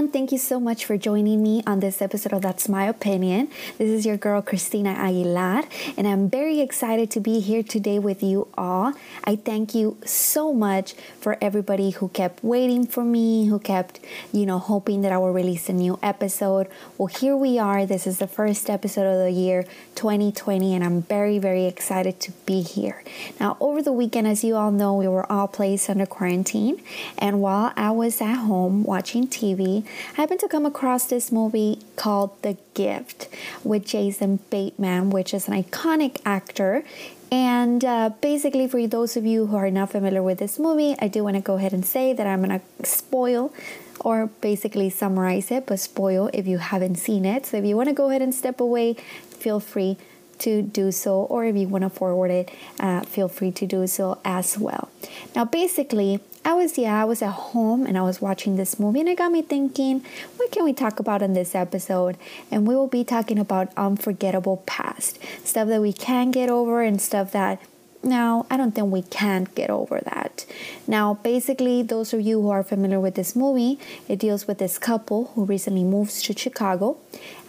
everyone. Thank you so much for joining me on this episode of That's My Opinion. This is your girl, Cristina Aguilar, and I'm very excited to be here today with you all. I thank you so much for everybody who kept waiting for me, who kept, hoping that I will release a new episode. Well, here we are. This is the first episode of the year 2020, and I'm very, very excited to be here. Now, over the weekend, as you all know, we were all placed under quarantine, and while I was at home watching TV, I happened to come across this movie called The Gift with Jason Bateman, which is an iconic actor. And basically, for those of you who are not familiar with this movie, I do want to go ahead and say that I'm going to spoil or basically summarize it, but spoil if you haven't seen it. So if you want to go ahead and step away, feel free to do so, or if you want to forward it, feel free to do so as well. Now, basically, I was at home and I was watching this movie, and it got me thinking, what can we talk about in this episode? And we will be talking about unforgettable past, stuff that we can get over and stuff that, now, I don't think we can't get over that. Now, basically, those of you who are familiar with this movie, it deals with this couple who recently moves to Chicago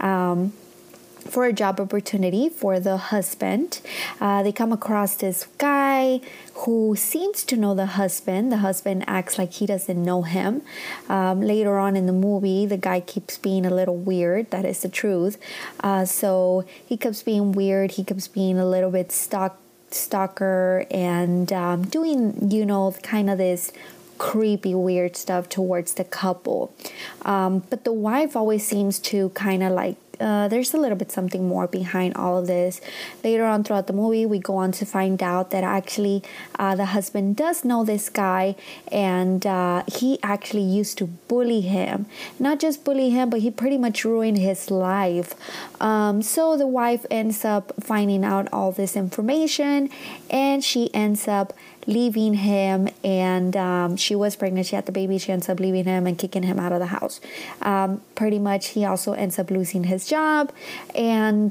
for a job opportunity for the husband. They come across this guy who seems to know the husband. The husband acts like he doesn't know him. Later on in the movie, the guy keeps being a little weird. That is the truth. So he keeps being weird. He keeps being a little bit stalker and doing, kind of this creepy, weird stuff towards the couple. But the wife always seems to kind of like, there's a little bit something more behind all of this. Later on throughout the movie, we go on to find out that actually the husband does know this guy, and he actually used to bully him. Not just bully him, but he pretty much ruined his life. So the wife ends up finding out all this information, and she ends up leaving him, and she was pregnant. She had the baby. She ends up leaving him and kicking him out of the house. Pretty much, he also ends up losing his job, and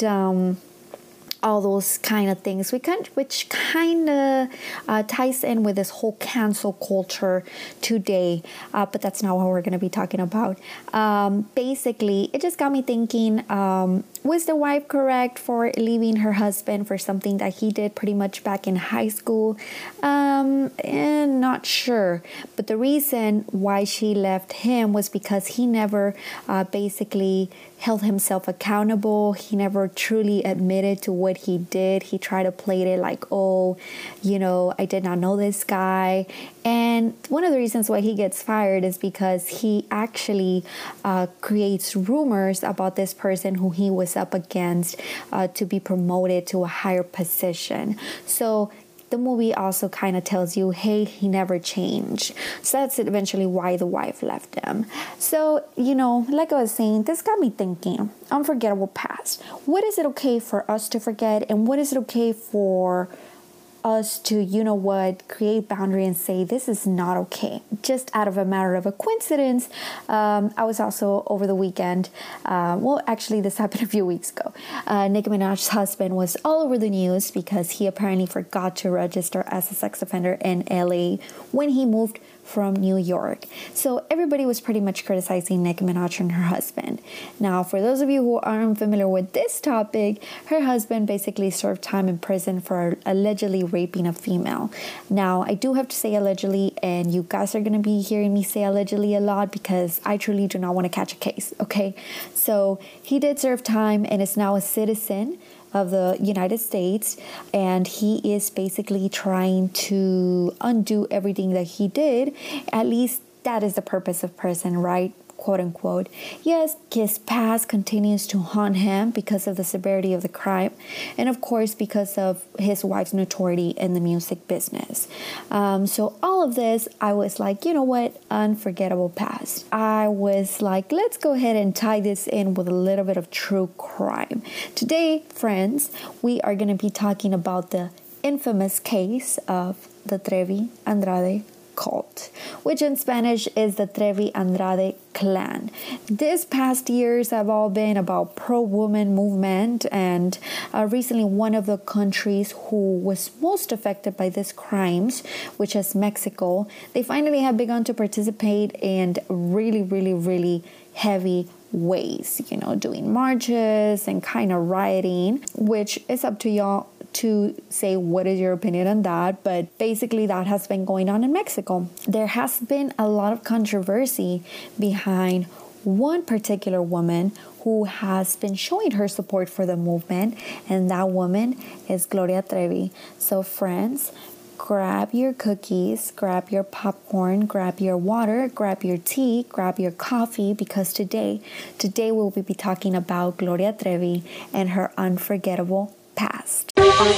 all those kind of things, which kind of ties in with this whole cancel culture today. But that's not what we're going to be talking about. Basically, it just got me thinking, was the wife correct for leaving her husband for something that he did pretty much back in high school? And not sure. But the reason why she left him was because he never basically held himself accountable. He never truly admitted to what he did. He tried to play it like, I did not know this guy. And one of the reasons why he gets fired is because he actually creates rumors about this person who he was up against to be promoted to a higher position. So the movie also kind of tells you, hey, he never changed. So that's eventually why the wife left him. So, like I was saying, this got me thinking, unforgettable past. What is it okay for us to forget? And what is it okay for us to, create boundary and say, this is not okay. Just out of a matter of a coincidence, I was also over the weekend, actually this happened a few weeks ago. Nicki Minaj's husband was all over the news because he apparently forgot to register as a sex offender in LA when he moved from New York. So everybody was pretty much criticizing Nicki Minaj and her husband. Now, for those of you who aren't familiar with this topic, her husband basically served time in prison for allegedly raping a female. Now, I do have to say allegedly, and you guys are going to be hearing me say allegedly a lot because I truly do not want to catch a case, okay? So he did serve time and is now a citizen of the United States, and he is basically trying to undo everything that he did. At least that is the purpose of prison, right? Quote unquote. Yes, his past continues to haunt him because of the severity of the crime, and of course because of his wife's notoriety in the music business. So all of this, I was like, you know what, unforgettable past. I was like, let's go ahead and tie this in with a little bit of true crime. Today, friends, we are going to be talking about the infamous case of the Trevi Andrade cult, which in Spanish is the Trevi Andrade clan. This past years have all been about pro-woman movement, and recently one of the countries who was most affected by these crimes, which is Mexico, they finally have begun to participate and really heavy ways, doing marches and kind of rioting, which is up to y'all to say what is your opinion on that. But basically that has been going on in Mexico. There has been a lot of controversy behind one particular woman who has been showing her support for the movement, and that woman is Gloria Trevi. So friends, grab your cookies, grab your popcorn, grab your water, grab your tea, grab your coffee, because today we'll be talking about Gloria Trevi and her unforgettable past.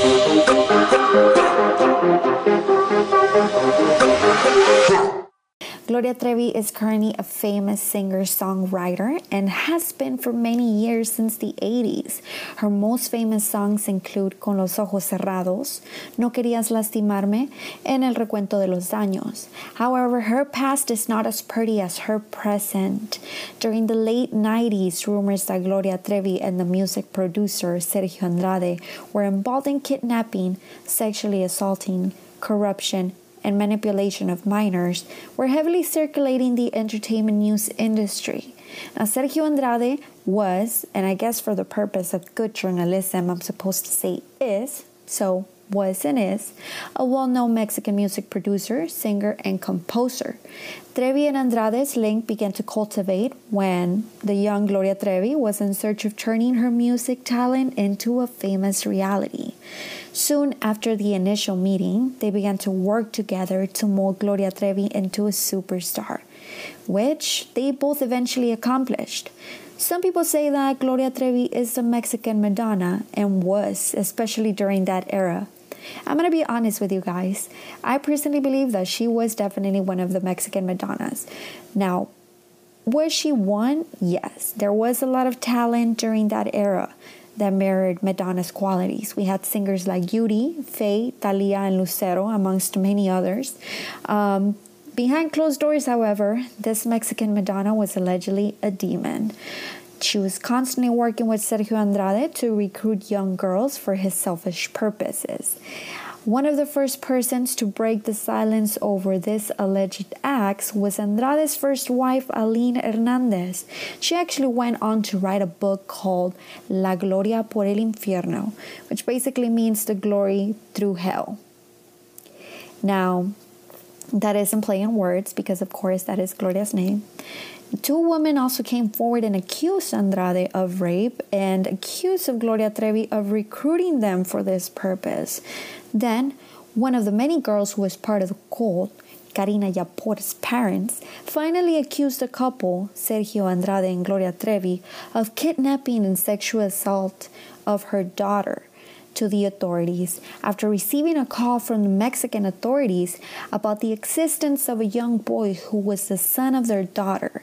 Gloria Trevi is currently a famous singer-songwriter and has been for many years since the 80s. Her most famous songs include Con los ojos cerrados, No querías lastimarme, and El recuento de los daños. However, her past is not as pretty as her present. During the late 90s, rumors that Gloria Trevi and the music producer Sergio Andrade were involved in kidnapping, sexually assaulting, corruption, and manipulation of minors were heavily circulating the entertainment news industry. Now, Sergio Andrade was, and I guess for the purpose of good journalism, I'm supposed to say is, so was and is, a well-known Mexican music producer, singer, and composer. Trevi and Andrade's link began to cultivate when the young Gloria Trevi was in search of turning her music talent into a famous reality. Soon after the initial meeting, they began to work together to mold Gloria Trevi into a superstar, which they both eventually accomplished. Some people say that Gloria Trevi is the Mexican Madonna, and was, especially during that era. I'm going to be honest with you guys. I personally believe that she was definitely one of the Mexican Madonnas. Now, was she one? Yes. There was a lot of talent during that era that mirrored Madonna's qualities. We had singers like Yuri, Faye, Thalia, and Lucero, amongst many others. Behind closed doors, however, this Mexican Madonna was allegedly a demon. She was constantly working with Sergio Andrade to recruit young girls for his selfish purposes. One of the first persons to break the silence over this alleged acts was Andrade's first wife, Aline Hernandez. She actually went on to write a book called La Gloria por el Infierno, which basically means the glory through hell. Now, that isn't play on words because, of course, that is Gloria's name. Two women also came forward and accused Andrade of rape and accused of Gloria Trevi of recruiting them for this purpose. Then, one of the many girls who was part of the cult, Karina Yapor's parents, finally accused the couple, Sergio Andrade and Gloria Trevi, of kidnapping and sexual assault of her daughter to the authorities after receiving a call from the Mexican authorities about the existence of a young boy who was the son of their daughter.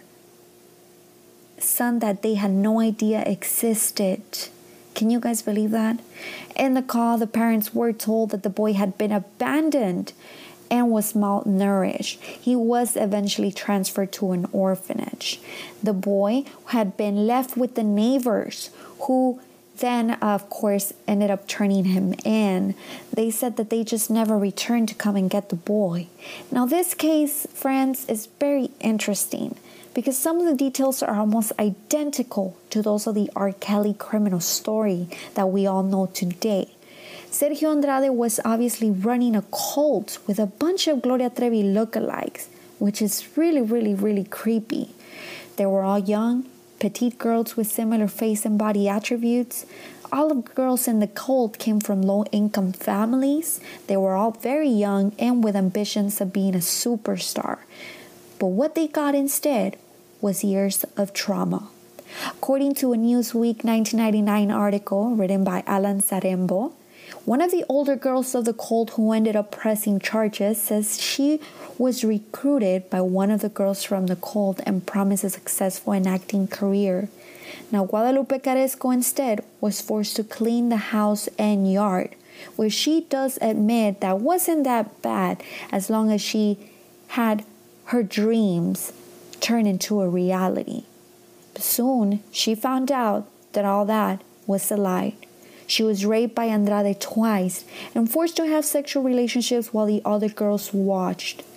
Son that they had no idea existed. Can you guys believe that? In the call, the parents were told that the boy had been abandoned and was malnourished. He was eventually transferred to an orphanage. The boy had been left with the neighbors who then, of course, ended up turning him in. They said that they just never returned to come and get the boy. Now, this case, friends, is very interesting because some of the details are almost identical to those of the R. Kelly criminal story that we all know today. Sergio Andrade was obviously running a cult with a bunch of Gloria Trevi lookalikes, which is really, really, really creepy. They were all young, petite girls with similar face and body attributes. All of the girls in the cult came from low-income families. They were all very young and with ambitions of being a superstar. But what they got instead was years of trauma. According to a Newsweek 1999 article written by Alan Zarembo, one of the older girls of the cult who ended up pressing charges says she was recruited by one of the girls from the cult and promised a successful acting career. Now, Guadalupe Caresco instead was forced to clean the house and yard, where she does admit that wasn't that bad as long as she had her dreams turn into a reality. But soon, she found out that all that was a lie. She was raped by Andrade twice and forced to have sexual relationships while the other girls watched.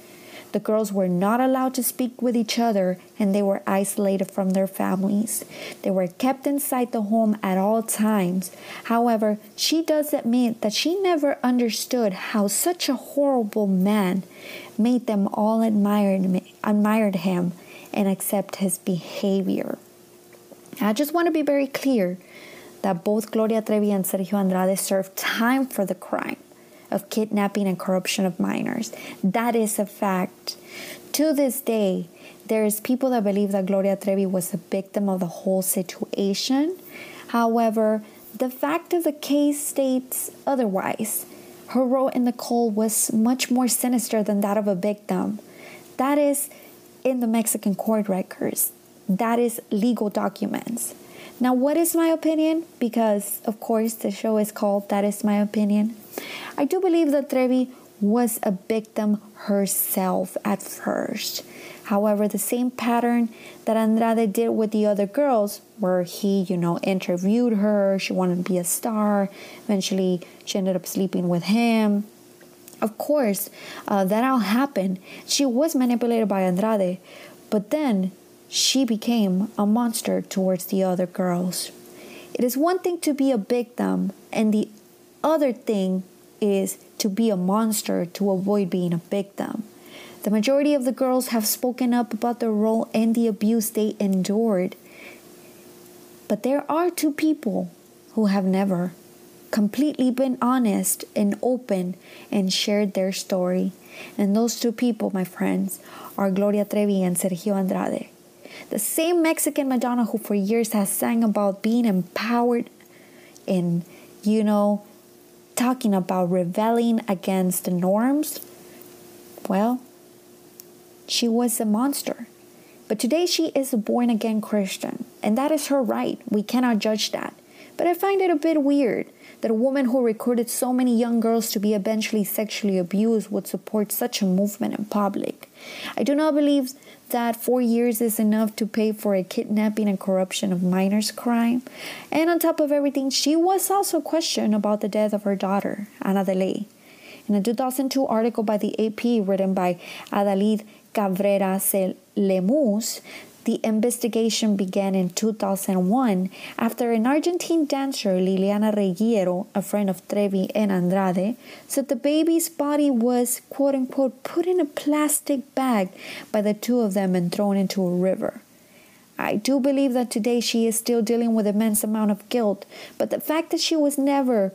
The girls were not allowed to speak with each other, and they were isolated from their families. They were kept inside the home at all times. However, she does admit that she never understood how such a horrible man made them all admired him and accept his behavior. I just want to be very clear that both Gloria Trevi and Sergio Andrade served time for the crime of kidnapping and corruption of minors. That is a fact. To this day, there is people that believe that Gloria Trevi was a victim of the whole situation. However, the fact of the case states otherwise. Her role in the cult was much more sinister than that of a victim. That is in the Mexican court records. That is legal documents. Now, what is my opinion? Because, of course, the show is called That Is My Opinion. I do believe that Trevi was a victim herself at first. However, the same pattern that Andrade did with the other girls, where he, interviewed her, she wanted to be a star, eventually she ended up sleeping with him. Of course, that all happened. She was manipulated by Andrade, but then she became a monster towards the other girls. It is one thing to be a victim, and the other thing is to be a monster to avoid being a victim. The majority of the girls have spoken up about their role and the abuse they endured. But there are two people who have never completely been honest and open and shared their story. And those two people, my friends, are Gloria Trevi and Sergio Andrade. The same Mexican Madonna who for years has sang about being empowered and, talking about rebelling against the norms. Well, she was a monster. But today she is a born-again Christian, and that is her right. We cannot judge that. But I find it a bit weird that a woman who recruited so many young girls to be eventually sexually abused would support such a movement in public. I do not believe that 4 years is enough to pay for a kidnapping and corruption of minors crime. And on top of everything, she was also questioned about the death of her daughter, Ana de Ley. In a 2002 article by the AP written by Adalid Cabrera Lemus, the investigation began in 2001 after an Argentine dancer, Liliana Reguero, a friend of Trevi and Andrade, said the baby's body was, quote-unquote, put in a plastic bag by the two of them and thrown into a river. I do believe that today she is still dealing with immense amount of guilt, but the fact that she has never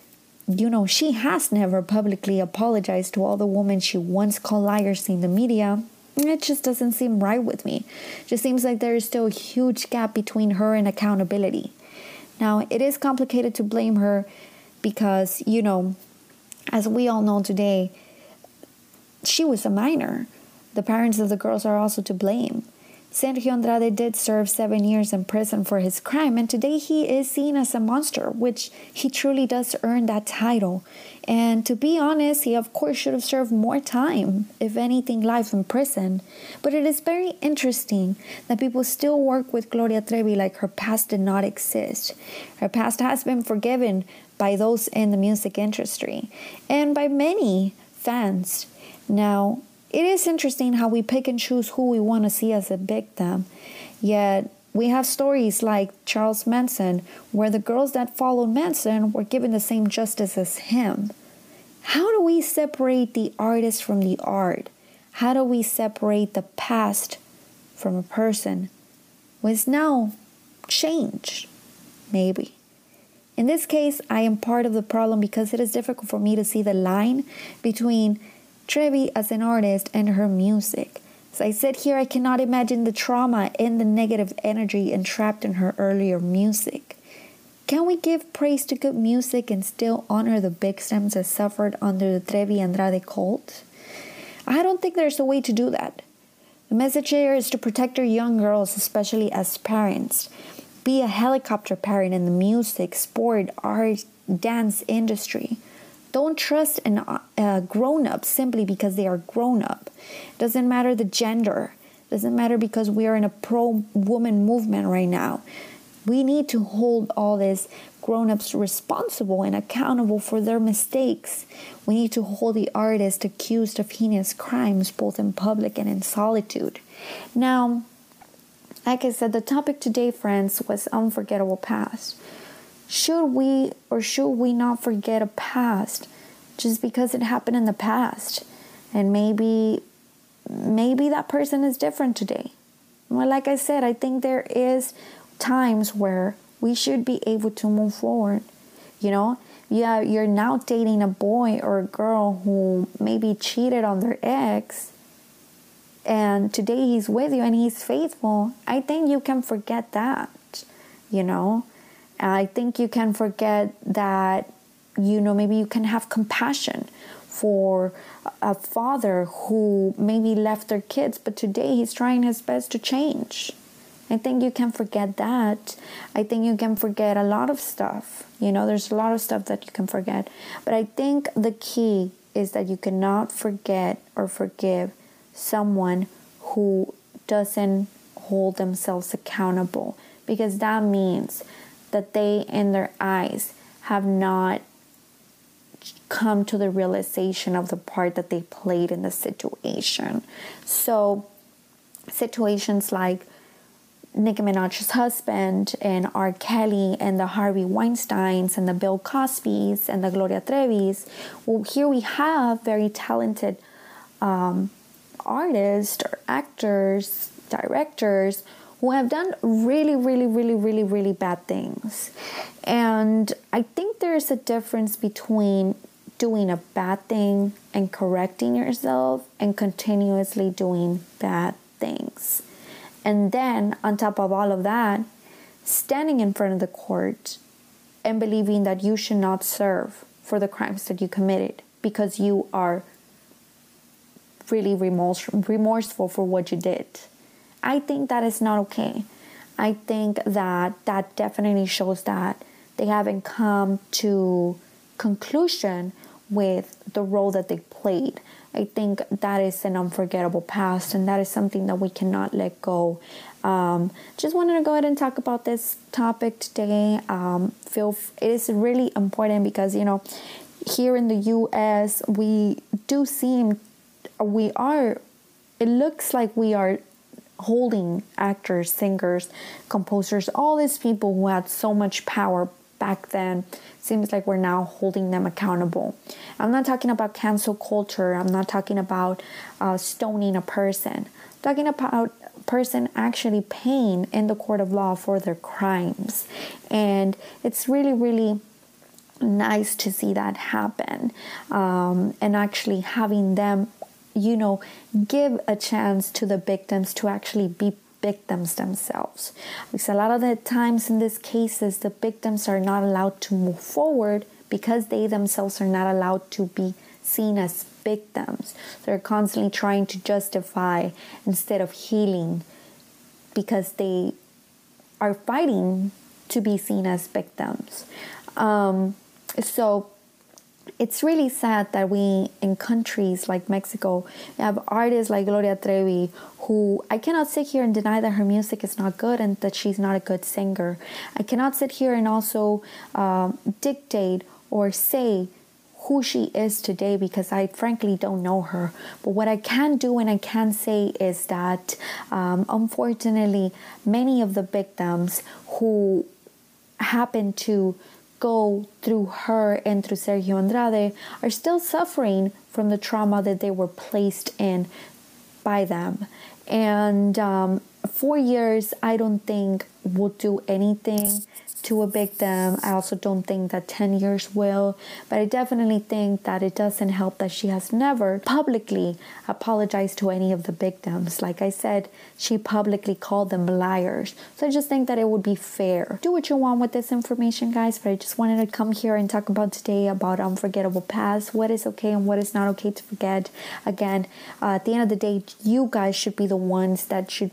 publicly apologized to all the women she once called liars in the media, it just doesn't seem right with me. It just seems like there is still a huge gap between her and accountability. Now, it is complicated to blame her because, as we all know today, she was a minor. The parents of the girls are also to blame. Sergio Andrade did serve 7 years in prison for his crime, and today he is seen as a monster, which he truly does earn that title. And to be honest, he of course should have served more time, if anything, life in prison. But it is very interesting that people still work with Gloria Trevi like her past did not exist. Her past has been forgiven by those in the music industry and by many fans. Now, it is interesting how we pick and choose who we want to see as a victim. Yet, we have stories like Charles Manson, where the girls that followed Manson were given the same justice as him. How do we separate the artist from the art? How do we separate the past from a person who is now changed? Maybe. In this case, I am part of the problem because it is difficult for me to see the line between Trevi as an artist and her music. As I sit here, I cannot imagine the trauma and the negative energy entrapped in her earlier music. Can we give praise to good music and still honor the victims that suffered under the Trevi Andrade cult? I don't think there's a way to do that. The message here is to protect our young girls, especially as parents. Be a helicopter parent in the music, sport, art, dance industry. Don't trust a grown-up simply because they are grown-up. Doesn't matter the gender. Doesn't matter because we are in a pro-woman movement right now. We need to hold all these grown-ups responsible and accountable for their mistakes. We need to hold the artist accused of heinous crimes both in public and in solitude. Now, like I said, the topic today, friends, was unforgettable past. Should we or should we not forget a past just because it happened in the past? And maybe that person is different today. Well, like I said, I think there is times where we should be able to move forward. You know, yeah, you're now dating a boy or a girl who maybe cheated on their ex, and today he's with you and he's faithful. I think you can forget that, you know. I think you can forget that, you know, maybe you can have compassion for a father who maybe left their kids, but today he's trying his best to change. I think you can forget that. I think you can forget a lot of stuff. You know, there's a lot of stuff that you can forget. But I think the key is that you cannot forget or forgive someone who doesn't hold themselves accountable, because that means that they, in their eyes, have not come to the realization of the part that they played in the situation. So situations like Nicki Minaj's husband and R. Kelly and the Harvey Weinsteins and the Bill Cosbys and the Gloria Trevis. Well, here we have very talented artists or actors, directors who have done really bad things. And I think there's a difference between doing a bad thing and correcting yourself and continuously doing bad things. And then, on top of all of that, standing in front of the court and believing that you should not serve for the crimes that you committed because you are really remorseful for what you did. I think that is not okay. I think that definitely shows that they haven't come to conclusion with the role that they played. I think that is an unforgettable past, and that is something that we cannot let go. Just wanted to go ahead and talk about this topic today. It is really important because, you know, here in the U.S., it looks like we are holding actors, singers, composers, all these people who had so much power back then. Seems like we're now holding them accountable. I'm not talking about cancel culture. I'm not talking about stoning a person. I'm talking about a person actually paying in the court of law for their crimes. And it's really nice to see that happen. And actually having them, you know, give a chance to the victims to actually be victims themselves. Because a lot of the times in these cases, the victims are not allowed to move forward because they themselves are not allowed to be seen as victims. They're constantly trying to justify instead of healing because they are fighting to be seen as victims. So it's really sad that we, in countries like Mexico, have artists like Gloria Trevi, who I cannot sit here and deny that her music is not good and that she's not a good singer. I cannot sit here and also dictate or say who she is today because I frankly don't know her. But what I can do and I can say is that unfortunately, many of the victims who happen to go through her and through Sergio Andrade are still suffering from the trauma that they were placed in by them. And 4 years, I don't think will do anything to a victim. I also don't think that 10 years will, but I definitely think that it doesn't help that she has never publicly apologized to any of the victims. Like I said, she publicly called them liars. So I just think that it would be fair. Do what you want with this information, guys, but I just wanted to come here and talk about today about unforgettable past, what is okay and what is not okay to forget. Again, at the end of the day, you guys should be the ones that should be in charge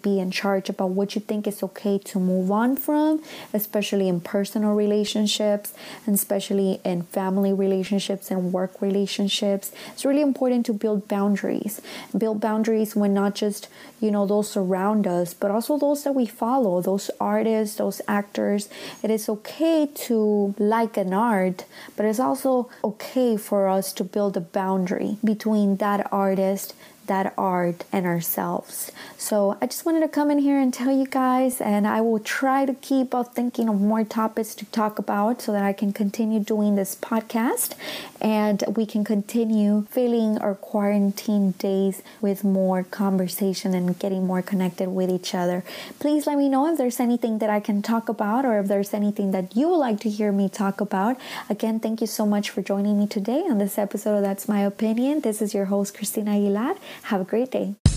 charge about what you think is okay to move on from, especially in personal relationships and especially in family relationships and work relationships. It's really important to build boundaries. Build boundaries when not just, those around us, but also those that we follow, those artists, those actors. It is okay to like an art, but it's also okay for us to build a boundary between that artist, that art, and ourselves. So I just wanted to come in here and tell you guys, and I will try to keep thinking of more topics to talk about so that I can continue doing this podcast and we can continue filling our quarantine days with more conversation and getting more connected with each other. Please let me know if there's anything that I can talk about or if there's anything that you would like to hear me talk about. Again, thank you so much for joining me today on this episode of That's My Opinion. This is your host, Cristina Aguilar. Have a great day.